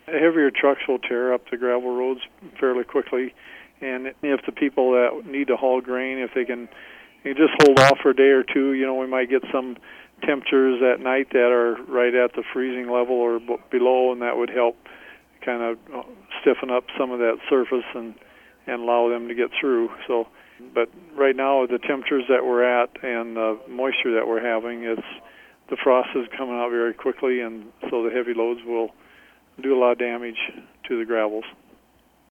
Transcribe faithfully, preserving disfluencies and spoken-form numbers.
Heavier trucks will tear up the gravel roads fairly quickly, and if the people that need to haul grain, if they can, you just hold off for a day or two, you know, we might get some temperatures at night that are right at the freezing level or b- below, and that would help kind of stiffen up some of that surface and, and allow them to get through. So, but right now, the temperatures that we're at and the moisture that we're having, it's the frost is coming out very quickly, and so the heavy loads will do a lot of damage to the gravels.